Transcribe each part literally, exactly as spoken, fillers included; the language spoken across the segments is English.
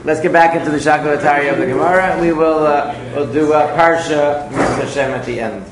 let's get back into the Shakalatari of the Gemara, and we will uh, we'll do uh, Parsha Mitzvah Hashem at the end.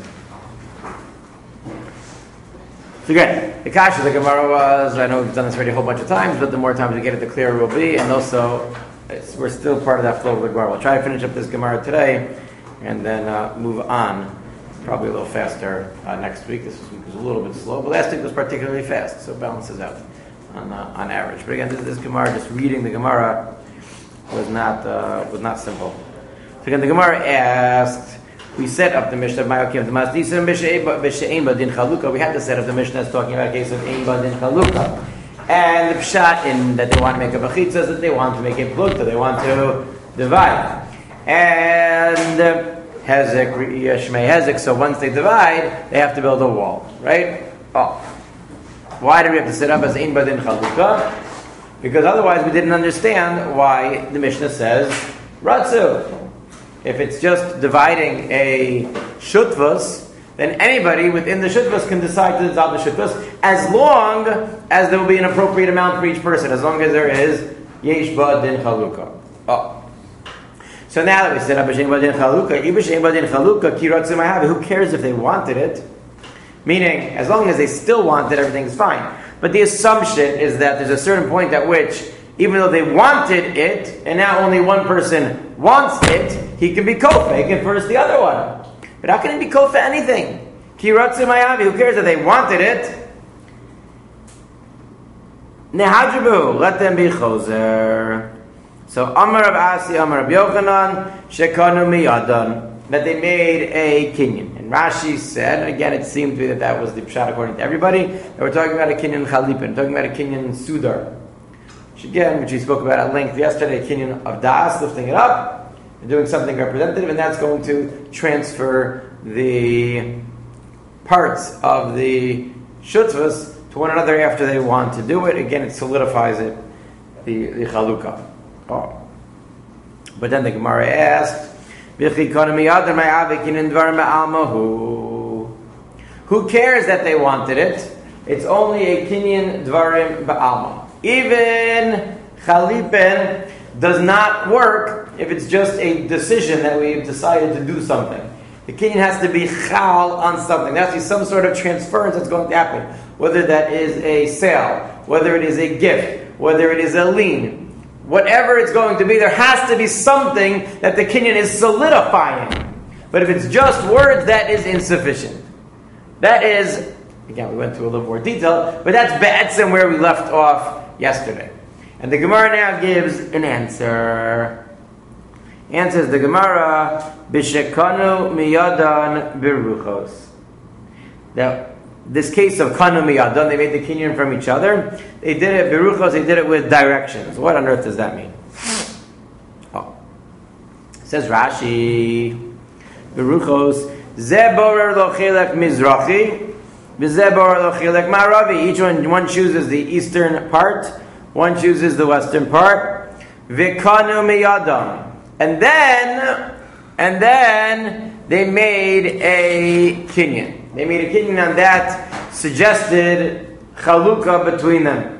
So again, the Kasha of the Gemara was, I know we've done this already a whole bunch of times, but the more times we get it, the clearer it will be, and also it's, we're still part of that flow of the Gemara. We'll try to finish up this Gemara today, and then uh, move on, probably a little faster uh, next week. This week was a little bit slow, but last week was particularly fast, so it balances out on uh, on average. But again, this, this Gemara, just reading the Gemara, was not uh, was not simple. So again, the Gemara asked, we set up the Mishnah of Mayokim the Masdisim B'She'ein Badin Chalukah. We had to set up the Mishnah that's talking about a case of Ein Badin Chalukah. And the Pshat in that they want to make a Bechitza says that they want to make a Plukta, they want to divide. And uh, Hezek, Yeshmei Hezek, so once they divide, they have to build a wall, right? Oh. Why do we have to set up as Ein Badin Chalukah? Because otherwise we didn't understand why the Mishnah says Ratzu. If it's just dividing a Shutvus, then anybody within the Shutvus can decide to dissolve the Shutvus as long as there will be an appropriate amount for each person, as long as there is Yesh Badin Chalukah. Oh. So now that we set up a Shein Badin Chalukah, Shein Badin Chalukah, Ki Ratzu Mahavi, who cares if they wanted it? Meaning, as long as they still want it, everything's fine. But the assumption is that there's a certain point at which, even though they wanted it, and now only one person wants it, he can be kofa, he can first the other one. But how can he be kofa anything? Ki ratzu mayavi, who cares that they wanted it? Nehajabu, let them be choser. So, Amar Rav Asi, Amar Rav Yochanan, shekanu miyadan, that they made a kinyan. And Rashi said, again, it seemed to be that that was the pshat according to everybody, that we're talking about a kinyan chalipin, talking about a kinyan sudar. Which again, which we spoke about at length yesterday, a kinyan of das, lifting it up, and doing something representative, and that's going to transfer the parts of the shutvas to one another after they want to do it. Again, it solidifies it, the, the chalukah. Oh. But then the Gemara asked, who cares that they wanted it? It's only a kinyan dvarim ba'alma. Even chalipin does not work if it's just a decision that we've decided to do something. The kinyan has to be chal on something. There has to be some sort of transference that's going to happen. Whether that is a sale, whether it is a gift, whether it is a lien. Whatever it's going to be, there has to be something that the kinyan is solidifying. But if it's just words, that is insufficient. That is, again, we went through a little more detail, but that's ba'atzim where we left off yesterday. And the Gemara now gives an answer. Answers the Gemara, B'shekanu miyadan biruchos. Now, this case of kanu miyadan, they made the kinyan from each other. They did it biruchos. They did it with directions. What on earth does that mean? Oh, it says Rashi, biruchos zeborer lo chilek mizrachi, v'zeborer lo chilek maravi. Each one, one chooses the eastern part, one chooses the western part. V'kanu miyadan, and then, and then they made a kinyan. They made a kinyan on that suggested chalukah between them.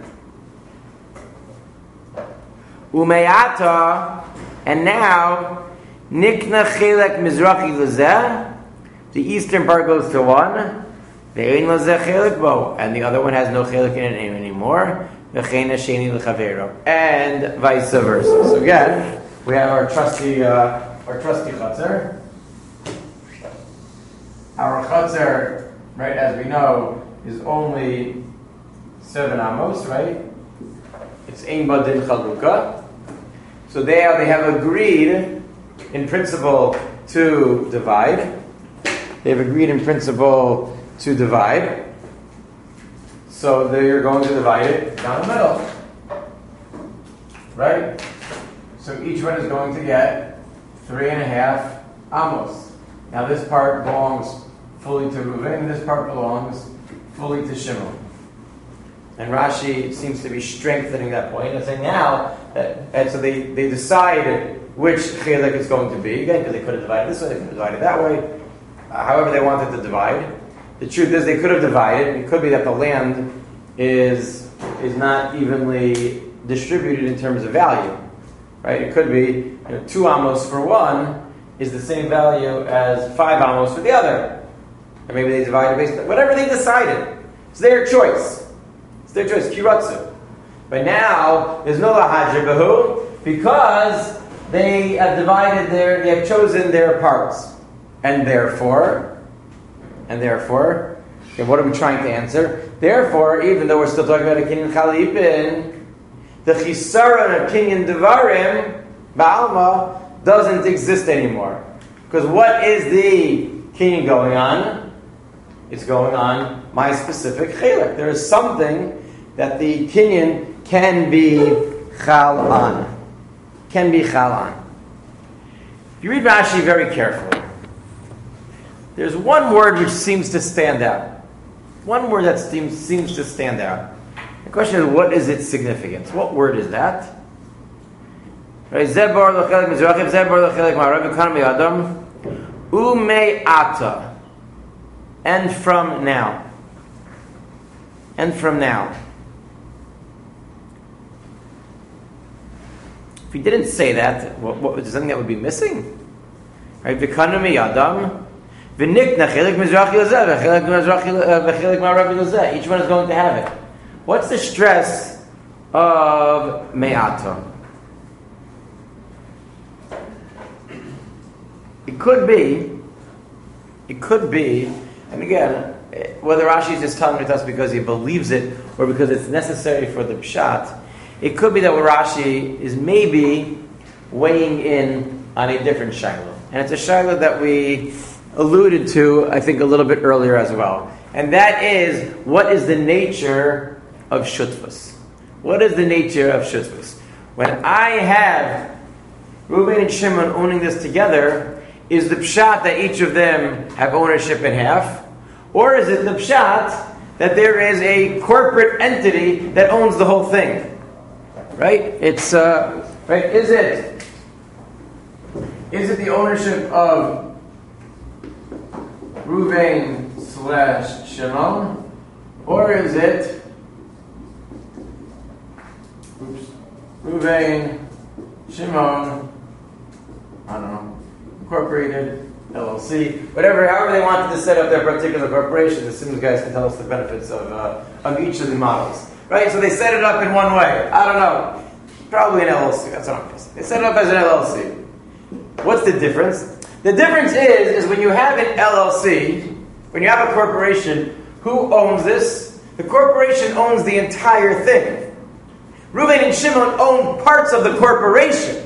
Umeata, and now nikna chilek mizrachi lezeh. The eastern part goes to one. Ve'ein lezeh chilek bo, and the other one has no chilek in it anymore. Ve'chein hasheni lechavero, and vice versa. So again, we have our trusty, uh, our trusty chutzner. Our chutzner, right, as we know, is only seven amos, right? It's ein badin chalukah. So they are, they have agreed in principle to divide. They've agreed in principle to divide. So they're going to divide it down the middle. Right? So each one is going to get three and a half amos. Now this part belongs fully to Reuven, and this part belongs fully to Shimon. And Rashi seems to be strengthening that point and saying now that, and so they, they decide which chilek it's going to be, again, because they could have divided this way, they could have divided that way, uh, however they wanted to divide. The truth is they could have divided. It could be that the land is is not evenly distributed in terms of value. right? It could be you know, two amos for one is the same value as five amos for the other. Or maybe they divided based on whatever they decided. It's their choice. It's their choice, kiratsu. But now, there's no lahajir bahu because they have divided their, they have chosen their parts. And therefore, and therefore, okay, what are we trying to answer? Therefore, even though we're still talking about a kinyan chalipin, the chisaron of kinyan devarim, ba'alma, doesn't exist anymore. Because what is the kinyan going on? It's going on my specific chilek. There is something that the kinyan can be chal on. Can be chal on. If you read Rashi very carefully, there's one word which seems to stand out. One word that seems, seems to stand out. The question is, what is its significance? What word is that? Ume'ata. And from now. And from now. If he didn't say that, what, what was something that would be missing? Right? V'kanu miyadam. V'nikna chelik mizrachi lezeh. V'chelik ma'aravi lezeh. Each one is going to have it. What's the stress of me'ata? It could be, it could be, and again, whether Rashi is just telling it to us because he believes it or because it's necessary for the pshat, it could be that what Rashi is maybe weighing in on a different shayla. And it's a shayla that we alluded to, I think, a little bit earlier as well. And that is, what is the nature of shutfus? What is the nature of shutfus? When I have Reuben and Shimon owning this together, is the pshat that each of them have ownership in half? Or is it the pshat that there is a corporate entity that owns the whole thing? Right? It's, uh, right, is it, is it the ownership of Reuven slash Shimon? Or is it, oops, Reuven, Shimon, I don't know, Incorporated, L L C, whatever, however they wanted to set up their particular corporation. The Sims guys can tell us the benefits of uh, of each of the models. Right? So they set it up in one way. I don't know. Probably an L L C. That's what I'm guessing. They set it up as an L L C. What's the difference? The difference is, is when you have an L L C, when you have a corporation, who owns this? The corporation owns the entire thing. Reuven and Shimon own parts of the corporation.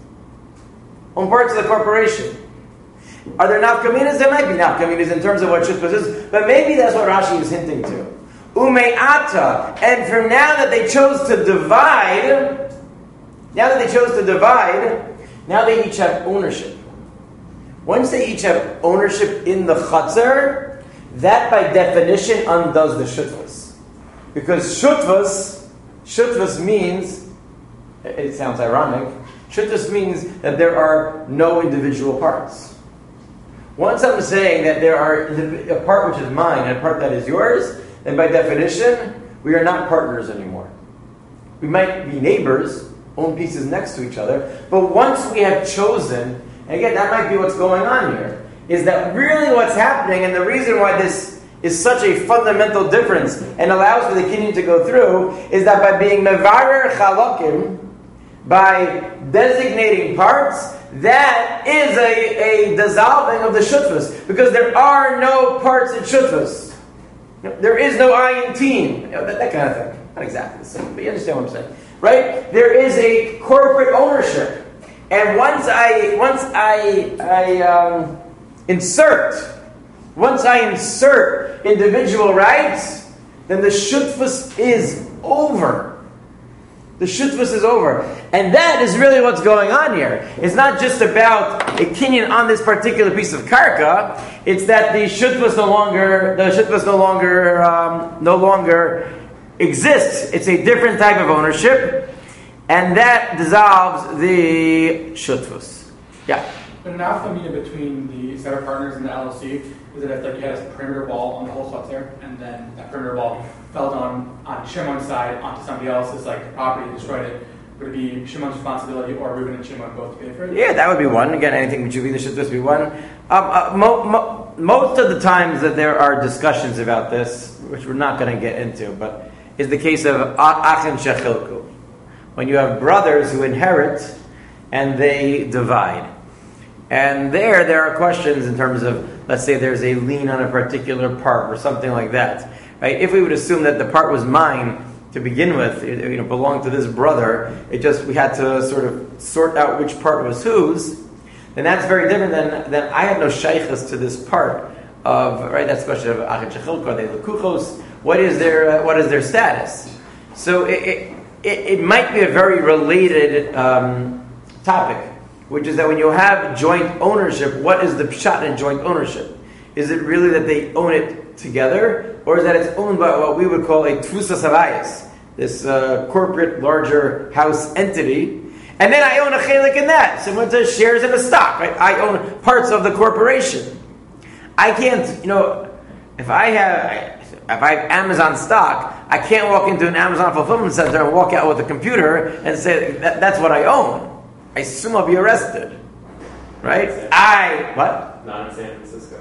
Own parts of the corporation. Are there nafkaminas? There might be nafkaminas in terms of what shutfus is, but maybe that's what Rashi is hinting to. Ume'ata. And from now that they chose to divide, now that they chose to divide, now they each have ownership. Once they each have ownership in the chatzar, that by definition undoes the shutfus. Because shutfus, shutfus means, it sounds ironic, shutfus means that there are no individual parts. Once I'm saying that there are a part which is mine and a part that is yours, then by definition, we are not partners anymore. We might be neighbors, own pieces next to each other, but once we have chosen, and again, that might be what's going on here, is that really what's happening, and the reason why this is such a fundamental difference and allows for the kinyan to go through, is that by being mevarer chalakim, by designating parts, that is a, a dissolving of the shutfus, because there are no parts in shutfus. There is no ayin team, you know, that, that kind of thing. Not exactly the same, but you understand what I'm saying, right? There is a corporate ownership, and once I once I I um, insert, once I insert individual rights, then the shutfus is over. The shutfus is over. And that is really what's going on here. It's not just about a kinyan on this particular piece of karka. It's that the shutfus no longer, the shutfus no longer, um, no longer exists. It's a different type of ownership, and that dissolves the shutfus. Yeah. The nafkamina between the set of partners and the L L C is that if like, you had a perimeter wall on the whole structure, and then that perimeter wall fell down on Shimon's side onto somebody else's like property and destroyed it, would it be Shimon's responsibility or Reuben and Shimon both pay for it? Yeah, that would be one. Again, anything which would be, there should just be one. Um, uh, mo- mo- most of the times that there are discussions about this, which we're not going to get into, but is the case of Achin Shechilku. When you have brothers who inherit and they divide. And there, there are questions in terms of, let's say there's a lien on a particular part or something like that. Right? If we would assume that the part was mine to begin with, it, you know, belonged to this brother, it just, we had to sort of sort out which part was whose, then that's very different than, than I have no shaykhs to this part of, right, that's the question of Achin Shechilku, are they Lekuchos, what is their, uh, what is their status? So it, it, it, it might be a very related um, topic, which is that when you have joint ownership, what is the pshat in joint ownership? Is it really that they own it together, or is that it's owned by what we would call a tfusas havayis, this uh, corporate, larger house entity, and then I own a chelik in that, similar to shares in a stock, right? I own parts of the corporation. I can't, you know, if I have, if I have Amazon stock, I can't walk into an Amazon fulfillment center and walk out with a computer and say, that, that's what I own. I assume I'll be arrested. Right? I, what? Not in San Francisco.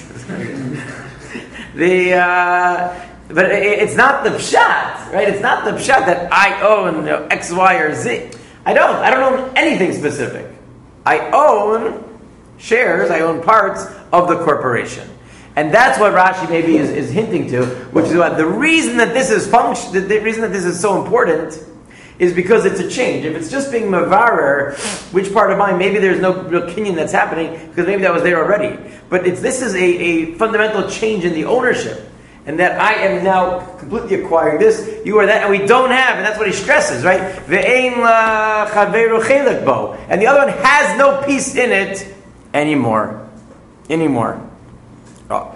the, uh, but it, it's not the pshat, right? It's not the pshat that I own, you know, X, Y, or Z. I don't. I don't own anything specific. I own shares, I own parts of the corporation. And that's what Rashi maybe is, is hinting to, which is what the reason that this is function, the, the reason that this is so important is because it's a change. If it's just being mavarer, which part of mine, maybe there's no real kinyan that's happening, because maybe that was there already. But it's this is a, a fundamental change in the ownership. And that I am now completely acquiring this, you are that, and we don't have, and that's what he stresses, right? Ve'ein la chaveru chelik bo. And the other one has no piece in it anymore. Anymore. Oh.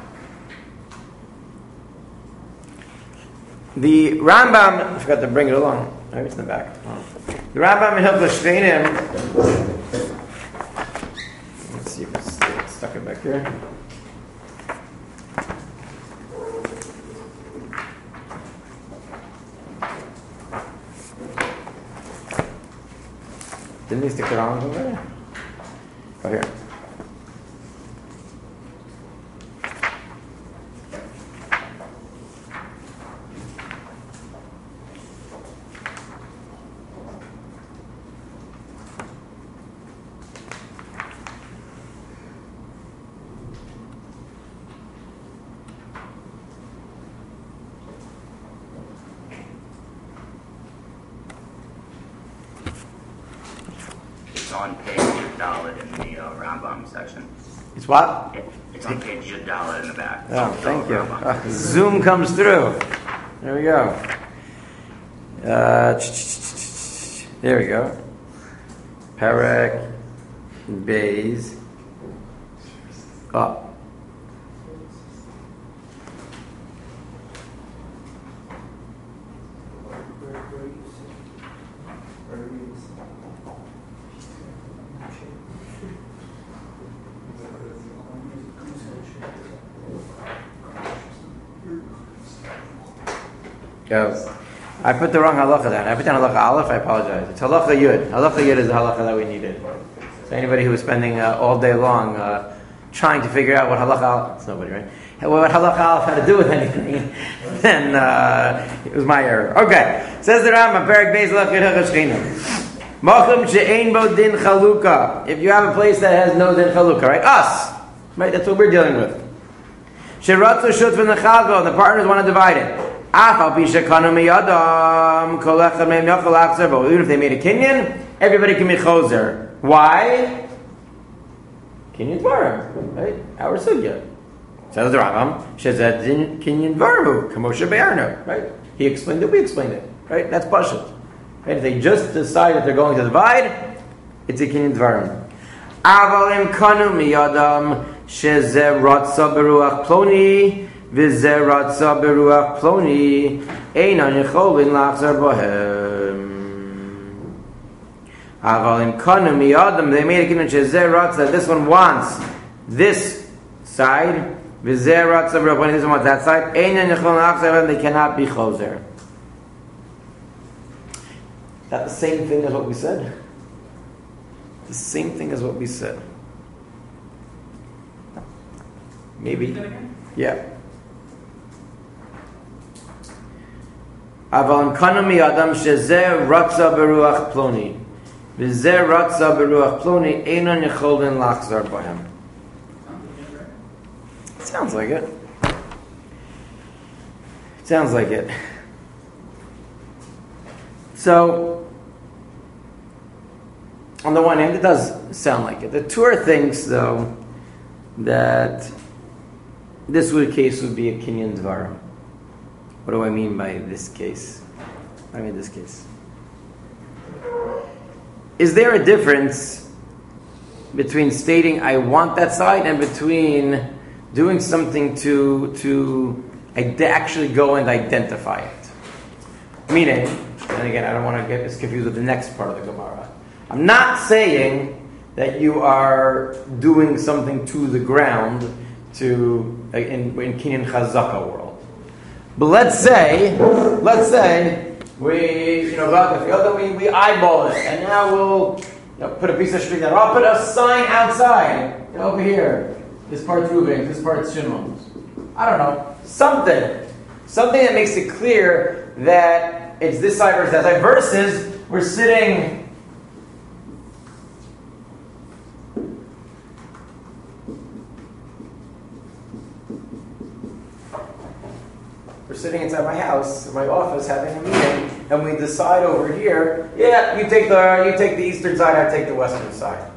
The Rambam, I forgot to bring it along. Maybe it's in the back. Oh. The Rambam in Hilchos Shveinim. Let's see if it's, it's stuck it back here. Didn't he stick it on over there? Oh, here. On page Yud in the uh, Rambam section. It's what? It, it's on page Yud in the back. Oh, thank you. Uh, Zoom comes through. There we go. Uh, there we go. Perek Beis. Oh. Go. I put the wrong halacha down. I put down halacha aleph. I apologize. It's halacha yud. Halacha yud is the halacha that we needed. So anybody who was spending uh, all day long uh, trying to figure out what halacha aleph, it's nobody, right? What halacha aleph had to do with anything, then uh, it was my error. Okay. Says the Rambam, Perek Beis Hilchos Shveinim. Makom she'ein bo din chaluka. If you have a place that has no din chaluka, right? Us, right? That's what we're dealing with. Sheratzu shutfin lechago. The partners want to divide it. Even if they made a kinyan, everybody can be choser. Why? Kinyan dvarim, right? Our sugya. Says the Rambam, shezad kinyan dvarim, kamosha be'arno, right? He explained it, we explained it, right? That's pashut. Right? If they just decide that they're going to divide, it's a kinyan dvarim. Aval im kanu miyadam shezeh ratza beruach ploni. V'zeratza beruach ploni einan yecholin lachzar bohem. Avalim kanu miyadam. They made a kinyan shezeratza that this one wants this side. V'zeratza beruach ploni. This one wants that side. Einan yecholin lachzar bohem. They cannot be choser. that the same thing as what we said? The same thing as what we said. Maybe. Yeah. Aval kanami adam shezeh ratza beruach ploni, v'zeh ratza beruach ploni einon yecholin lachzar b'hem. Sounds like it. Sounds like it. So, on the one hand, it does sound like it. The Torah thinks, though, that this would, case would be a kinyan dvarim. What do I mean by this case? I mean this case. Is there a difference between stating I want that side and between doing something to to ide- actually go and identify it? Meaning, and again, I don't want to get this confused with the next part of the Gemara. I'm not saying that you are doing something to the ground to in in Kinyan Chazaka world. But let's say, let's say we, you know, we, we eyeball it, and now we'll you know, put a piece of street there. I'll put a sign outside, you know, over here. This part's Ruben's, this part's Shimon's. I don't know, something, something that makes it clear that it's this side versus that side. Versus we're sitting. We're sitting inside my house, my office, having a meeting, and we decide over here, yeah, you take the you take the eastern side, I take the western side.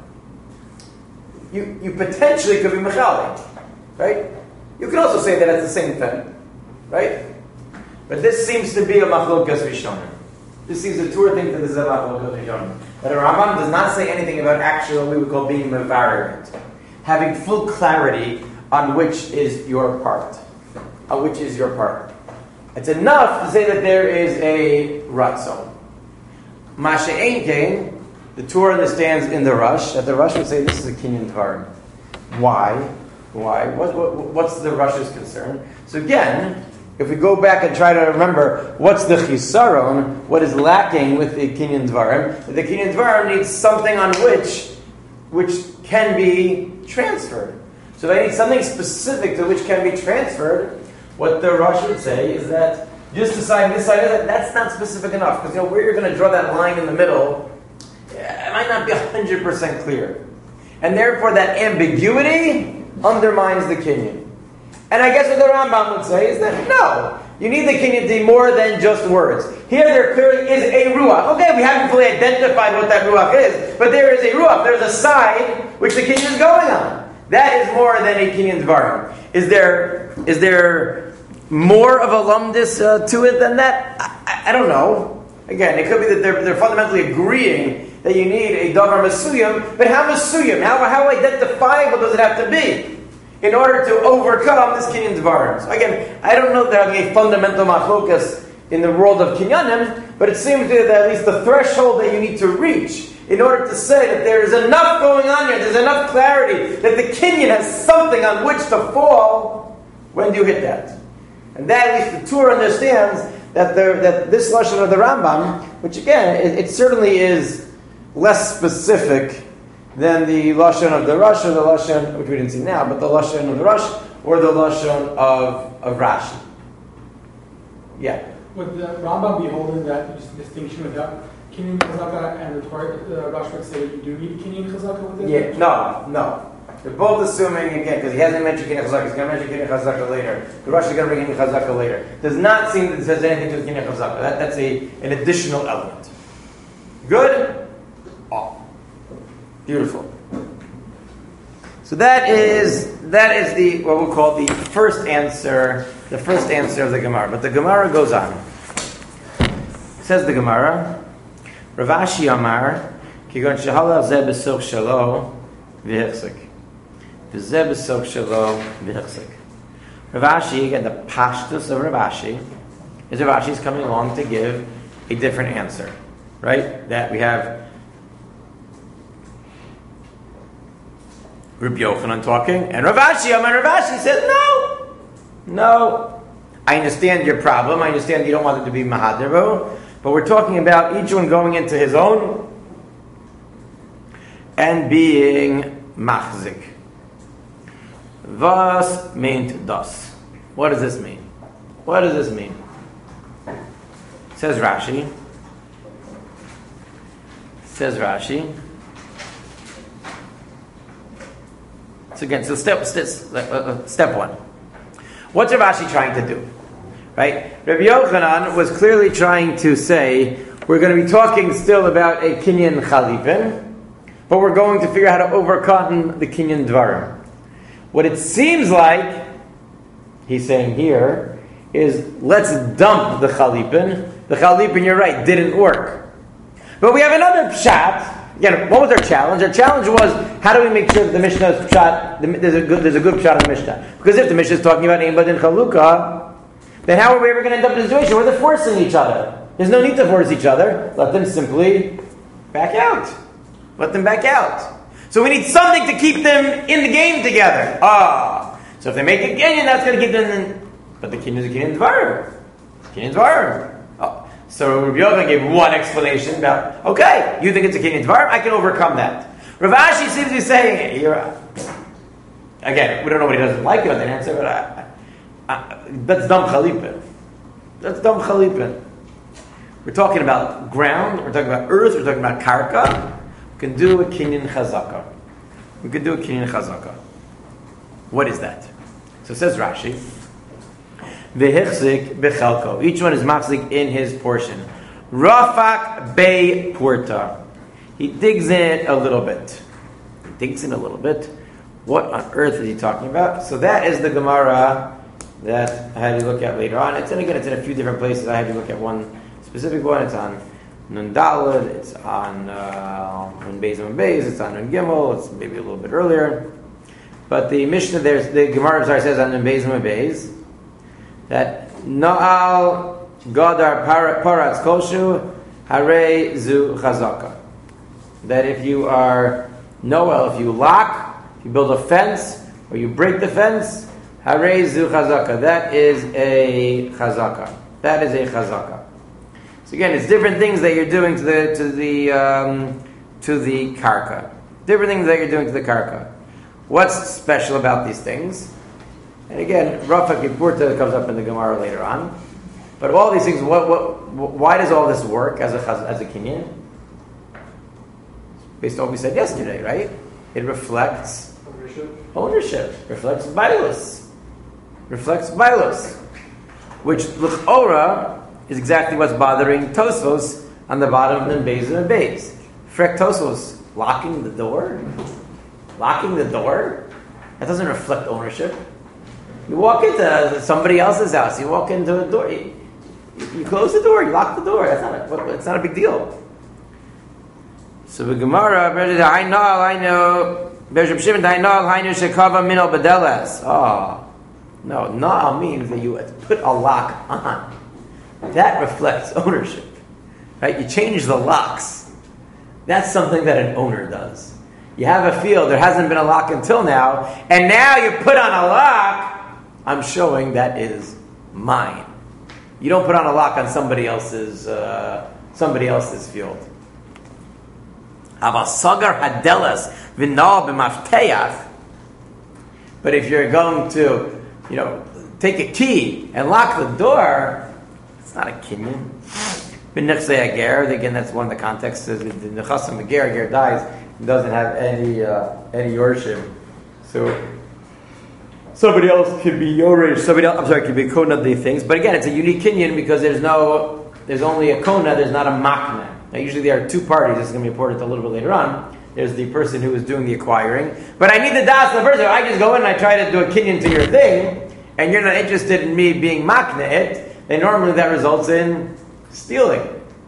You you potentially could be mechali, right? You could also say that it's the same thing, right? But this seems to be a machlokas rishonim. This seems the Torah thinks that this is a machlokas rishonim. But the Rambam does not say anything about actually what we would call being mevarer, having full clarity on which is your part, on which is your part. It's enough to say that there is a ratzon. Mashe ein kein, the Torah understands in the Rush that the Rush would say this is a kinyan dvarim. Why? Why? What, what, what's the Rush's concern? So again, if we go back and try to remember what's the chisaron, what is lacking with the kinyan dvarim, the kinyan dvarim needs something on which, which can be transferred. So they need something specific to which can be transferred. What the Rosh would say is that just deciding this side of that, that's not specific enough. Because you know where you're going to draw that line in the middle, it might not be one hundred percent clear. And therefore that ambiguity undermines the kinyan. And I guess what the Rambam would say is that no, you need the kinyan to be more than just words. Here there clearly is a ruach. Okay, we haven't fully identified what that ruach is, but there is a ruach. There's a side which the kinyan is going on. That is more than a kinyan dvarim. Is there, is there more of a lumdis uh, to it than that? I, I, I don't know. Again, it could be that they're, they're fundamentally agreeing that you need a davar masuyim, but how masuyim? How, how identifiable does it have to be in order to overcome this kinyan dvarim? So again, I don't know that there are a fundamental machlokas in the world of kinyanim, but it seems to that at least the threshold that you need to reach in order to say that there is enough going on here, there's enough clarity that the kinyan has something on which to fall. When do you hit that? And that, at least the Torah understands that there, that this lashon of the Rambam, which again, it, it certainly is less specific than the lashon of the Rosh or the lashon, which we didn't see now, but the lashon of the Rosh or the lashon of, of Rashi. Yeah. Would the Rambam be holding that distinction without kinyan chazaka, and the Torah, the Rosh would say that you do need kinyan chazaka with it? Yeah. No, no. They're both assuming, again, because he hasn't mentioned Kinyan Chazaka, he's going to mention Kinyan Chazaka later. The Rosh is going to bring Kinyan Chazaka later. Does not seem that it says anything to do with Kinyan Chazaka. That, that's a, an additional element. Good? Oh. Beautiful. So that is, that is the, what we'll call the first answer, the first answer of the Gemara. But the Gemara goes on. Says the Gemara, Rav Ashi Amar, Kigon Shehala Zeh B'Soch Shalo, V'Hechsek. Rav Ashi, again, the pashtus of Rav Ashi, is Rav Ashi is coming along to give a different answer, right? That we have Rabbi Yochanan talking, and Rav Ashi, and Rav Ashi says, no, no. I understand your problem. I understand you don't want it to be Mahaderu, But we're talking about each one going into his own and being machzik. Was meint das? What does this mean? What does this mean? Says Rashi. Says Rashi. So again, so step step, uh, step one. What's Rashi trying to do? Right? Rabbi Yochanan was clearly trying to say we're going to be talking still about a kinyan chalipin, but we're going to figure out how to overcome the kinyan dvarim. What it seems like he's saying here is let's dump the chalipin. The chalipin, you're right, didn't work. But we have another pshat. Again, what was our challenge? Our challenge was how do we make sure that the Mishnah's pshat, there's a good, there's a good pshat in the Mishnah? Because if the Mishnah is talking about Ein Badin Chalukah, then how are we ever going to end up in a situation where they're forcing each other? There's no need to force each other. Let them simply back out. Let them back out. So we need something to keep them in the game together. Ah, so if they make a kinyan, that's going to keep them in. But the kinyan is a kinyan dvarim. Kinyan dvarim. Oh. So Rabbi Yochanan gave one explanation about, okay, you think it's a kinyan dvarim, I can overcome that. Rav Ashi seems to be saying, you're, uh, again, we don't know what he doesn't like about that answer, but I, I, that's dumb chalipin. That's dumb chalipin. We're talking about ground, we're talking about earth, we're talking about karka. We can do a kinyan chazaka. We can do a kinyan chazaka. What is that? So it says Rashi, V'hichzik b'chelko. Each one is machzik in his portion. Rafak bei purta. He digs in a little bit. He digs in a little bit. What on earth is he talking about? So that is the Gemara that I had to look at later on. It's in, again, it's in a few different places. I had to look at one specific one. It's on Nun Daled. It's on uh, Nun Beis and Beis. It's on Nun Gimel. It's maybe a little bit earlier. But the Mishnah, there's the Gemara sorry, says on Nun Beis and Beis that Na'al Gadar Paratz Koshu Hare Zu Chazaka. That if you are Noel, if you lock, if you build a fence, or you break the fence, Hare Zu Chazaka. That is a Chazaka. That is a Chazaka. So again, it's different things that you're doing to the to the um, to the karka. Different things that you're doing to the karka. What's special about these things? And again, Rafa Kipurta comes up in the Gemara later on. But all these things, what, what, why does all this work as a as a kinyan? Based on what we said yesterday, right? It reflects ownership. Ownership. Reflects bailus. Reflects bailus. Which l'chora is exactly what's bothering Tosfos on the bottom of the Beis and Beis. Frek Tosfos, locking the door? Locking the door? That doesn't reflect ownership. You walk into somebody else's house, you walk into a door, you, you close the door, you lock the door. That's not a, it's not a big deal. So the Gemara, I know, I know, oh, no, Na'al means that you put a lock on. That reflects ownership. Right? You change the locks. That's something that an owner does. You have a field, there hasn't been a lock until now, and now you put on a lock, I'm showing that is mine. You don't put on a lock on somebody else's uh, somebody else's field. Avasagar hadelas v'nal b'mafteach. But if you're going to, you know, take a key and lock the door, it's not a kinyan. B'nechsei ager, again, that's one of the contexts. The nechasam ager, ager dies, he doesn't have any uh, any yorshim. So somebody else could be yorish. Somebody else, I'm sorry, could be kona the things. But again, it's a unique kinyan because there's no, there's only a kona. There's not a makna. Now, usually there are two parties. This is going to be important a little bit later on. There's the person who is doing the acquiring. But I need the das of the person. I just go in and I try to do a kinyan to your thing, and you're not interested in me being makna it, then normally that results in stealing.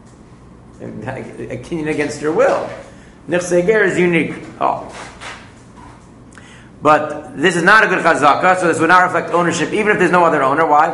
A kinyan against your will. Nechsei ger is unique. Oh. But this is not a good chazaka, so this would not reflect ownership, even if there's no other owner. Why?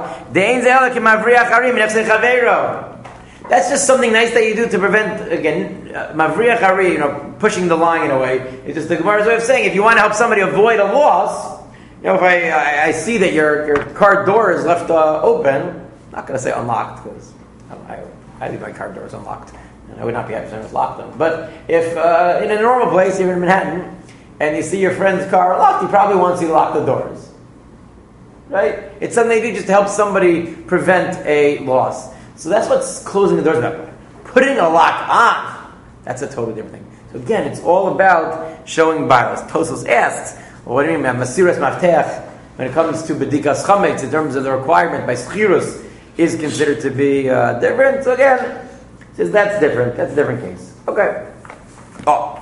That's just something nice that you do to prevent, again, mavriach hari, you know, pushing the line in a way. It's just the Gemara's way of saying, if you want to help somebody avoid a loss, you know, if I, I, I see that your, your car door is left uh, open, I'm not going to say unlocked, because I, I, I leave my car doors unlocked. And I would not be happy to lock them. But if uh, in a normal place, even in Manhattan, and you see your friend's car locked, he probably wants you to lock the doors. Right? It's something they do just to help somebody prevent a loss. So that's what's closing the doors about. Putting a lock on, that's a totally different thing. So again, it's all about showing bias. Tosos asks, well, what do you mean, Masiras Maftech, when it comes to Bedikas Chametz, in terms of the requirement by Schirus, is considered to be uh, different. So again, says that's different. That's a different case. Okay. Oh.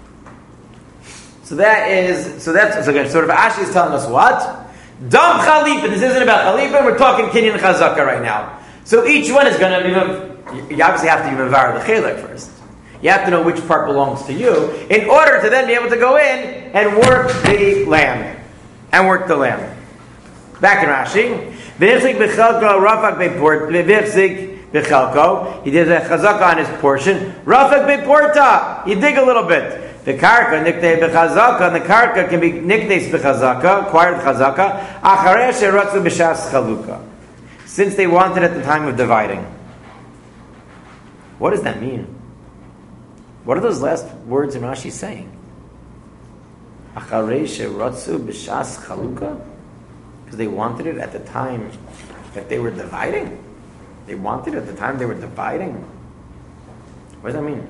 So that is, so that's, so again, sort of Ashi is telling us what? Dam Chalipin. This isn't about Chalipin. We're talking Kinyan Chazaka right now. So each one is going to be, you obviously have to be Mavar the Chelek first. You have to know which part belongs to you in order to then be able to go in and work the land. And work the land. Back in Rashi. V'ifzik b'chelko rafak b'port, v'ifzik B'chelko, he did a chazaka on his portion. Rafak b'porta, you dig a little bit. The karka niktei b'chazaka, and the karka can be niktei b'chazaka, acquired chazaka. Acharei sheratzu b'shas chaluka, since they wanted at the time of dividing. What does that mean? What are those last words in Rashi saying? Acharei sheratzu b'shas chaluka, because they wanted it at the time that they were dividing. They wanted it at the time they were dividing. What does that mean?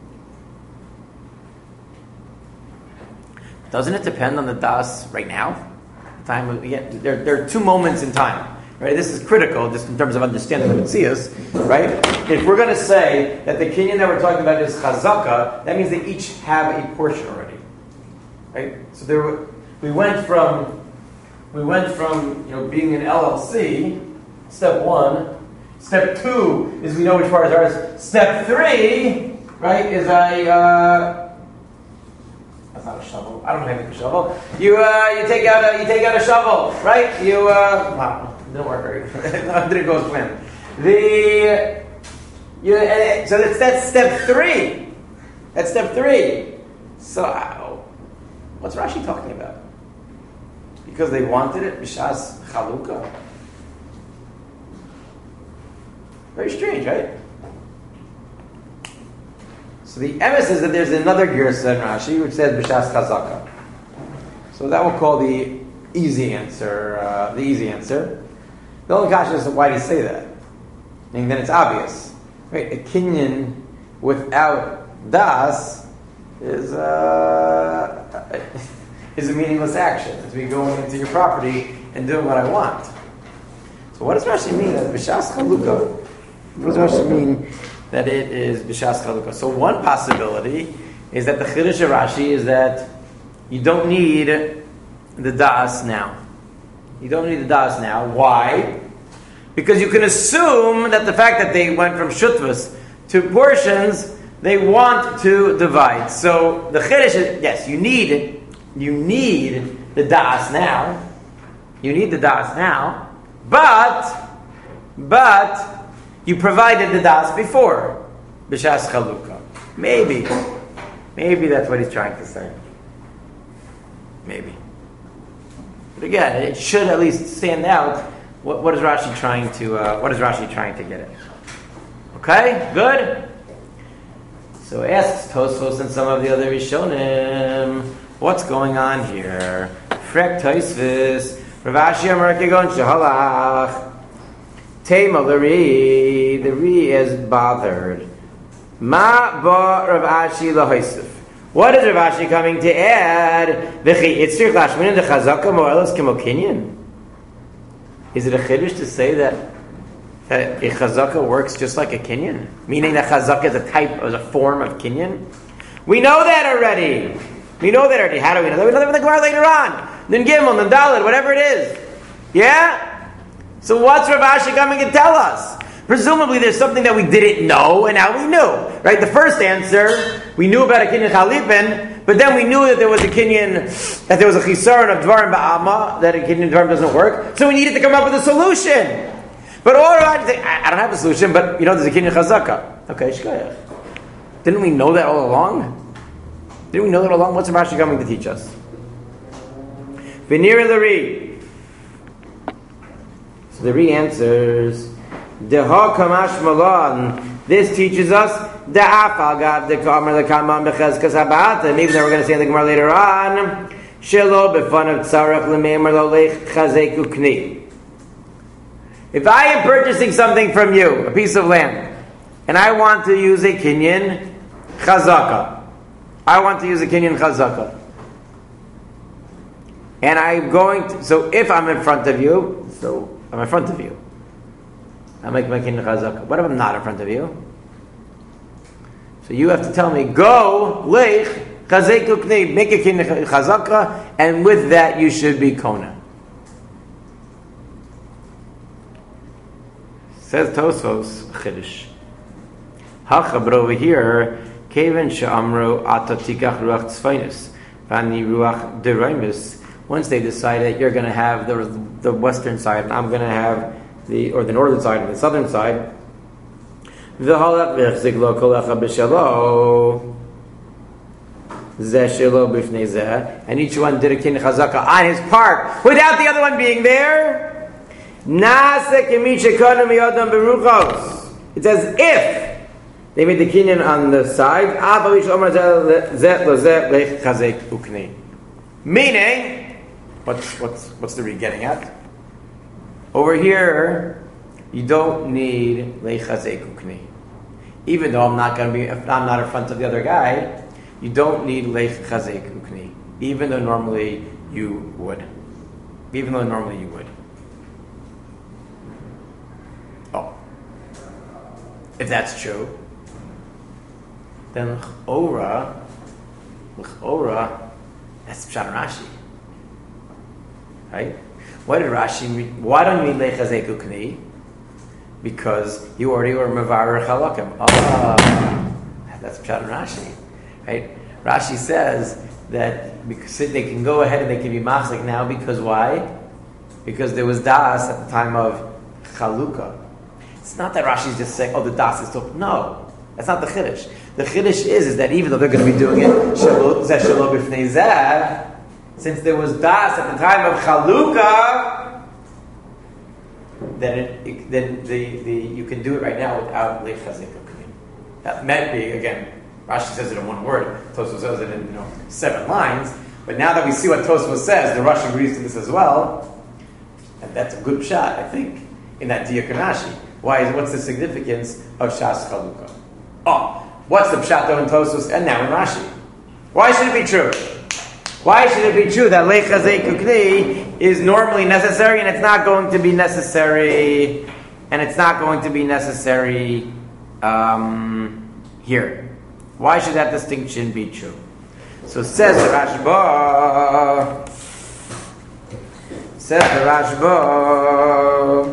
Doesn't it depend on the das right now? The time of, yeah, there, there are two moments in time. Right? This is critical just in terms of understanding the Metzius. Right? If we're going to say that the kinyan that we're talking about is chazaka, that means they each have a portion already. Right? So there were, we went from we went from you know being an L L C, step one. Step two is we know which part is ours. Step three, right, is I, uh, that's not a shovel. I don't know how to make a shovel. You, uh, you take out a, you take out a shovel, right? You, uh, wow, it didn't work very good. No, it didn't go as planned. The, you, uh, so that's, that's step three. That's step three. So, uh, what's Rashi talking about? Because they wanted it, b'shas chalukah. Very strange, right? So the emes is that there's another girsa in Rashi which says b'shas chazaka. So that we'll call the easy answer. Uh, the easy answer. The only question is why do you say that? And then it's obvious, right? A kinyan without das is uh, is a meaningless action. It's me going into your property and doing what I want. So what does Rashi mean that b'shas chalukah? What does Rashi mean that it is b'shas chalukah? So one possibility is that the chiddush of Rashi is that you don't need the das now. You don't need the das now. Why? Because you can assume that the fact that they went from shutvas to portions, they want to divide. So the chiddush is, yes, you need it. You need the das now. You need the das now. But, but, you provided the das before. B'shas chalukah. Maybe. Maybe that's what he's trying to say. Maybe. But again, it should at least stand out. What, what is Rashi trying to, uh, what is Rashi trying to get at? Okay? Good? So asks Tosfos and some of the other Rishonim, what's going on here? Frek Tosfos, Rav Ashi Amar Kegon Shehalach. Tema the Ri, the Ri is bothered. Ma ba Rav Ashi lahaisif. What is Rav Ashi coming to add? V'chi itzrich lashmin de chazaka moelos kemokinyan. Is it a chiddush to say that, that a chazaka works just like a kinyan? Meaning that chazaka is a type, is a form of kinyan? We know that already. We know that already. How do we know that? We know that from the Gemara later on. Then Gimel, then Dalet, whatever it is. Yeah? So what's Rav Ashi coming to tell us? Presumably there's something that we didn't know, and now we knew. Right? The first answer, we knew about a kinyan chalipin, but then we knew that there was a kinyan, that there was a chisaron of dvarim ba'ama, that a kinyan dvarim doesn't work, so we needed to come up with a solution. But all Rav Ashi, I don't have a solution, but you know there's a kinyan chazaka. Okay, shkayach. Didn't we know that all along? Didn't we know that all along? What's Rav Ashi coming to teach us? V'nir l'ri. The Ri answers, Deha kamash malan. This teaches us the afal gav the kamer the kaman bechezkas habatim. Even though we're going to say in the Gemara later on, shelo befun of tzarech lemeimer lo lech chazek ukni. If I am purchasing something from you, a piece of land, and I want to use a kinyan chazaka, I want to use a kinyan chazaka, and I'm going to. So if I'm in front of you, so I'm in front of you. I make my kinyan chazaka. What if I'm not in front of you? So you have to tell me, go, lech, chazek ukni, make a kinyan chazaka, and with that you should be kona. Says Tosfos, chiddush. Hachabra over here, keven she'amru ata tikach ruach tzfainis, vani ruach deroimis. Once they decide that you're going to have the the western side, and I'm going to have the or the northern side and the southern side, v'halach v'chzik lo kolecha b'shalo zeh shelo b'fnei zeh, and each one did a kin chazaka on his part without the other one being there. It's as if they made the kinyan on the side. Meaning, what's what's what's the read getting at? Over here, you don't need leichazek ukni. Even though I'm not going to be, if I'm not in front of the other guy, you don't need leichazek ukni. Even though normally you would. Even though normally you would. Oh, if that's true, then l'chora, l'chora, that's Pshat Rashi, right? Why did Rashi? Read, why don't you read lechazek ukni? Because you already were mevarer chalakim. Ah, that's Pshat Rashi, right? Rashi says that because they can go ahead and they can be machzik now because why? Because there was das at the time of chalukah. It's not that Rashi's just saying, oh, the das is still... No, that's not the chiddush. The chiddush is, is that even though they're going to be doing it, zeh shelo b'fnei zeh, since there was das at the time of Chalukah, then it, it, then the, the you can do it right now without leichazek ukni. That might be, again, Rashi says it in one word, Tosfos says it in you know seven lines, but now that we see what Tosfos says, the Rashi agrees to this as well, and that's a good shot, I think, in that Diyak Rashi. Why is what's the significance of Shas Chalukah? Oh, what's the pshat though in Tosfos and now in Rashi? Why should it be true? Why should it be true that leichazek ukni is normally necessary and it's not going to be necessary, and it's not going to be necessary um, here? Why should that distinction be true? So says the Rashba. Says the Rashba.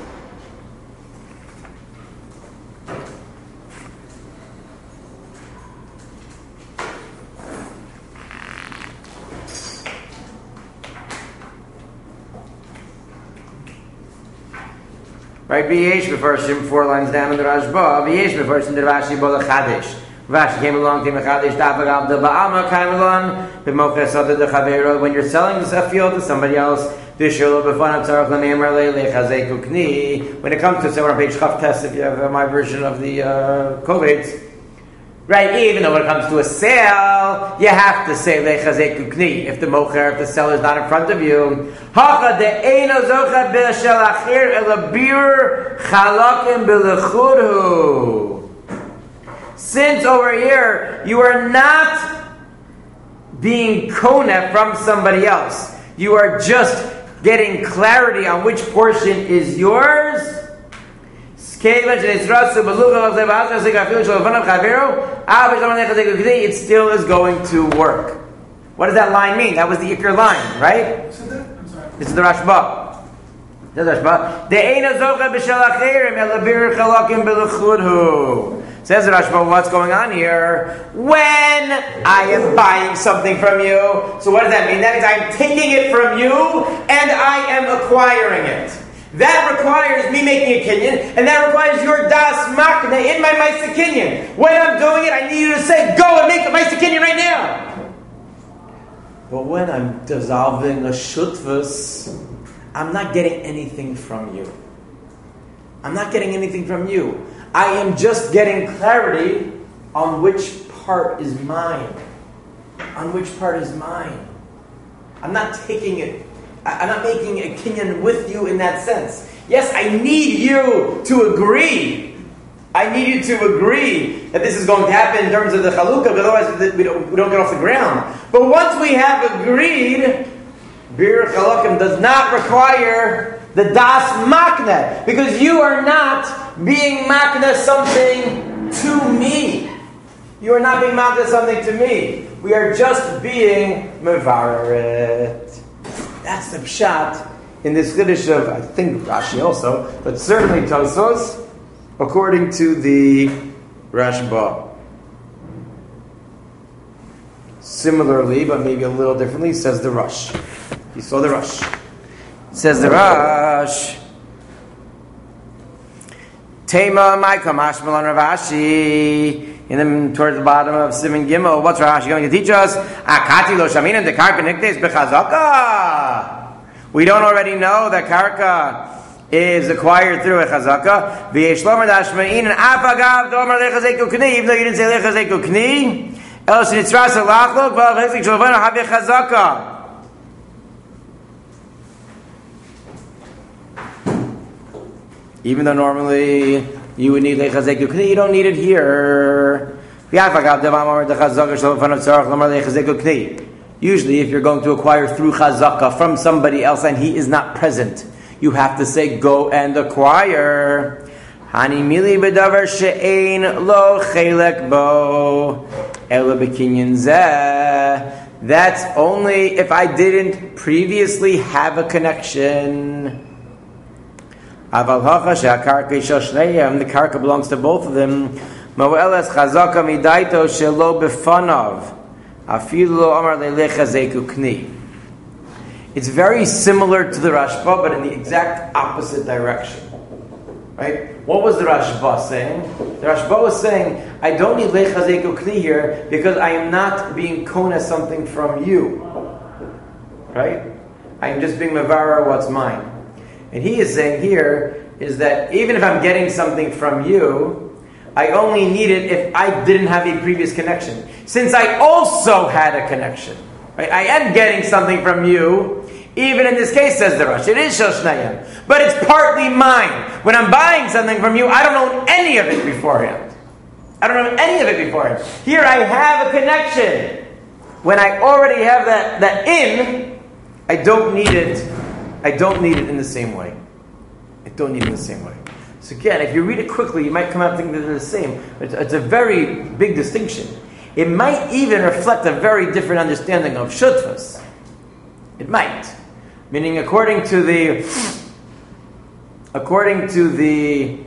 Right, V'yesh Mefarshim, four lines down in the Rashba. V'yesh Mefarshim the Rashi Bo L'Chadesh. Rashi came along, came L'Chadesh, Dafagav the Ba'ama came along, B'moches Sada the Chavero. When you're selling a field to somebody else, V'shelo B'fanav Tzarech L'Meimar Le'Chazek Ukni. When it comes to, say, we're on page Chav Test, if you have uh, my version of the uh, Kovetz, right, even though when it comes to a sale, you have to say Le'Chazek Ukni. If the mocher, if the seller is not in front of you, Hacha de'eino zocha b'shel achir elabir chalakim b'lechudhu. Since over here, you are not being koneh from somebody else. You are just getting clarity on which portion is yours. It still is going to work. What does that line mean? That was the Iker line, right? This is the Rashba. This is the Rashba. De'ena zocha b'shel achirim elabir chalakim b'lechudhu. Says the Rashba, what's going on here? When I am buying something from you, so what does that mean? That means I'm taking it from you and I am acquiring it. That requires me making a kinyan, and that requires your das makna in my ma'aser kinyan. When I'm doing it, I need you to say, go and make a ma'aser kinyan right now. But when I'm dissolving a shutvus, I'm not getting anything from you. I'm not getting anything from you. I am just getting clarity on which part is mine. On which part is mine. I'm not taking it. I'm not making a kinyan with you in that sense. Yes, I need you to agree. I need you to agree that this is going to happen in terms of the chalukah, but otherwise we don't, we don't get off the ground. But once we have agreed, Bir Chalakim does not require the das makna, because you are not being makna something to me. You are not being makna something to me. We are just being mevaret. That's the pshat in this chiddush of, I think Rashi also, but certainly Tosfos, according to the Rashba. Similarly, but maybe a little differently, says the Rush. You saw the Rush. Says the Rush. Tema Maika Mashmal on Ravashi. In the, towards the bottom of Siman Gimel, what's Rashi going to teach us? Akati lo shamin and the karka niktes bechazaka. We don't already know that karka is acquired through a chazaka. V'yeshlomer dashma'in and afagav domer lechazeku kni. Even though you didn't say lechazeku kni, el shenitzras alachlok v'alchezik shalvana havi chazaka. Even though normally you would need lechazeku kni, you don't need it here. Usually, if you're going to acquire through chazaka from somebody else and he is not present, you have to say, go and acquire. That's only if I didn't previously have a connection. The karka belongs to both of them. It's very similar to the Rashba, but in the exact opposite direction. Right? What was the Rashba saying? The Rashba was saying, I don't need lechazeku kni here because I am not being kona something from you. Right? I am just being mavara what's mine. And he is saying here is that even if I'm getting something from you, I only need it if I didn't have a previous connection. Since I also had a connection. Right? I am getting something from you. Even in this case, says the Rosh, it is Shoshnayim. But it's partly mine. When I'm buying something from you, I don't own any of it beforehand. I don't own any of it beforehand. Here I have a connection. When I already have that, that in, I don't need it. I don't need it in the same way. I don't need it in the same way. So again, if you read it quickly, you might come out thinking that they're the same. It's, it's a very big distinction. It might even reflect a very different understanding of Shutfas. It might. Meaning, according to the according to the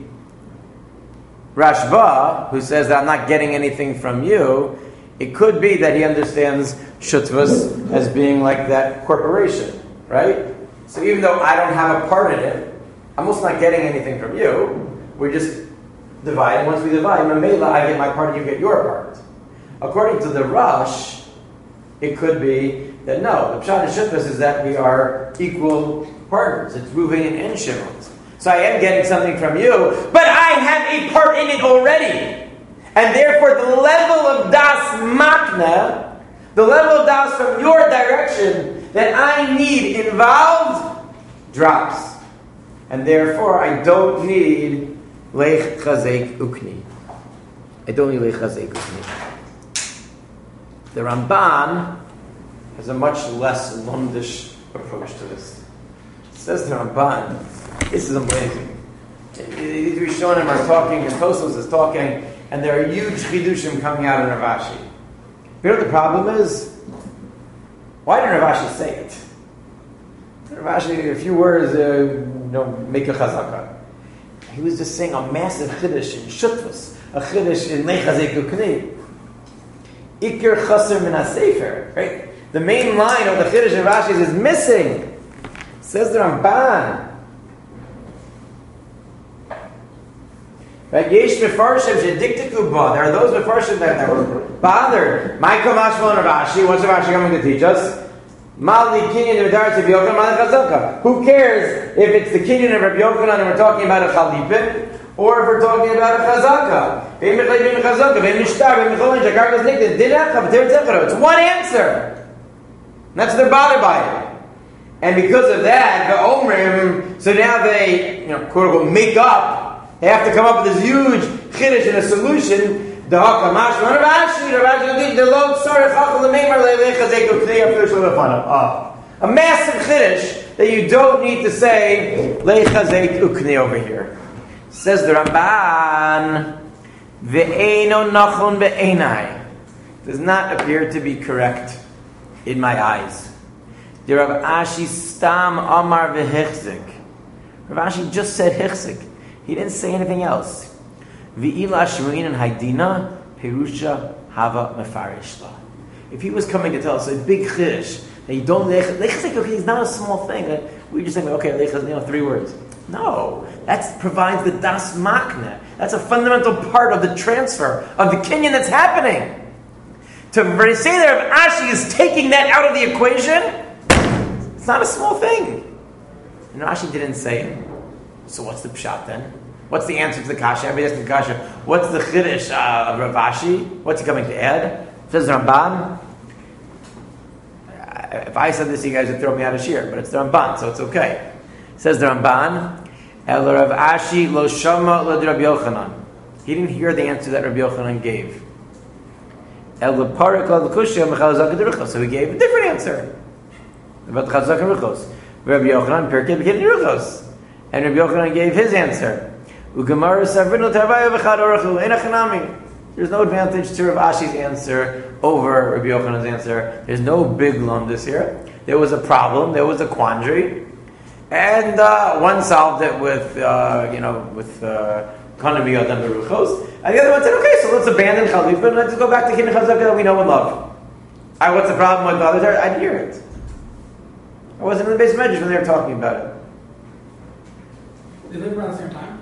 Rashba, who says that I'm not getting anything from you, it could be that he understands Shutvas as being like that corporation, right? So even though I don't have a part in it, I'm also not getting anything from you. We're just dividing. Once we divide, Mamela, I get my part, you get your part. According to the Rush, it could be that no, the Pshat and Shutvas is that we are equal partners. It's Ruvain and Shimon. So I am getting something from you, but I have a part in it already. And therefore the level of Das Makna, the level of Das from your direction that I need involved, drops. And therefore I don't need Lech Chazek Ukni. I don't need Lech Chazek Ukni. The Ramban has a much less Lundish approach to this. It says the Ramban, this is amazing. These Rishonim are talking, and Tosfos is talking, and there are huge chidushim coming out in Rav Ashi. You know what the problem is? Why didn't Rav Ashi say it? Rav Ashi, a few words, uh, you know, make a chazaka. He was just saying a massive chiddush in Shutvas, a chiddush in Lechazek Ukni. Ikir chaser min ha-sefer, right? The main line of the chiddush of Rashi is missing. Says the Ramban. Right? Yesh mefarshim shediktiku ba. There are those mefarshim that, that were bothered. My kamashma and Rashi. What's Rashi coming to teach us? Mali Kinyan of Rabbi Yochanan, Mali Chazaka. Who cares if it's the Kinyan of Rabbi Yochanan and we're talking about a Chalipin, or if we're talking about a Chazaka? It's one answer. That's their body by it. And because of that, the Omrim, so now they, you know, quote unquote, make up. They have to come up with this huge chiddush and a solution. The Hakamash, Rav Ashi, Rav Ashi, the Lord Sarach Hachal Meimer Lechazek Uknei Afish Lefanav. A massive chiddush that you don't need to say Lechazek Uknei over here. Says the Ramban, Ve'eno Nachon Be'enai. Does not appear to be correct in my eyes. The Rav Ashi Stam Amar Ve'hechzik. Rav Ashi just said Hechzik. He didn't say anything else. V'ila shmuin and haydina perusha hava mefarishla. If he was coming to tell us a big chiddush that you don't lech lechzik, okay, it's not a small thing. We just think, okay, lechaz, you know, three words. No, that provides the das makna. That's a fundamental part of the transfer of the kinyan that's happening. To say that Rav Ashi is taking that out of the equation, it's not a small thing. And Rav Ashi didn't say it. So what's the pshat then? What's the answer to the kasha? Everybody asks the kasha. What's the chiddush uh, of Rav Ashi? What's he coming to add? Says Ramban. If I said this, you guys would throw me out of shir, but it's the Ramban, so it's okay. Says the Ramban. El Rav Ashi lo shama lo Rabbi Yochanan. He didn't hear the answer that Rabbi Yochanan gave. El leparik lo l'kushya mechalazak d'ruchos. So he gave a different answer about the chazak and ruchos. Rabbi Yochanan perkei b'kid ruchos, and Rabbi Yochanan gave his answer. There's no advantage to Rav Ashi's answer over Rabbi Yochanan's answer. There's no big lumdus here. There was a problem. There was a quandary, and uh, one solved it with, uh, you know, with Kanami Adam Beruchos, and the other one said, "Okay, so let's abandon Chalipah and let's go back to Kinyan Chazaka that we know and love." I, what's the problem with the others? I didn't hear it. I wasn't in the base measures when they were talking about it. Did they live around the same time?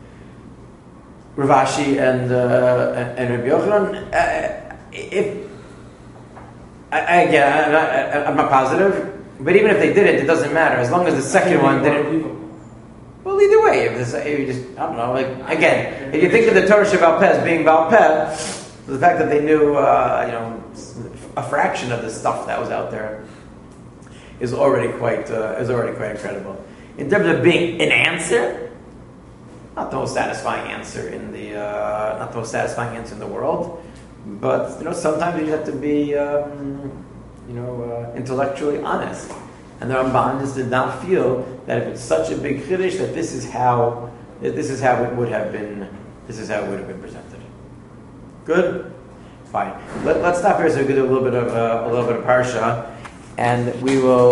Rav Ashi and uh, and Rabbi Yochanan. Uh, if I, I, again, I'm not, I'm not positive, but even if they did it, it doesn't matter as long as the second one didn't. Well, either way, if, this, if you just I don't know, like again, if you think of the Torah Sheval Peh as being Val Peh, the fact that they knew uh, you know a fraction of the stuff that was out there is already quite uh, is already quite incredible. In terms of being an answer. Not the most satisfying answer in the uh, not the most satisfying answer in the world, but you know sometimes you have to be um, you know uh, intellectually honest. And the Ramban just did not feel that if it's such a big chiddush that this is how that this is how it would have been this is how it would have been presented. Good, fine. Let, let's stop here so we can do a little bit of uh, a little bit of parsha, and we will.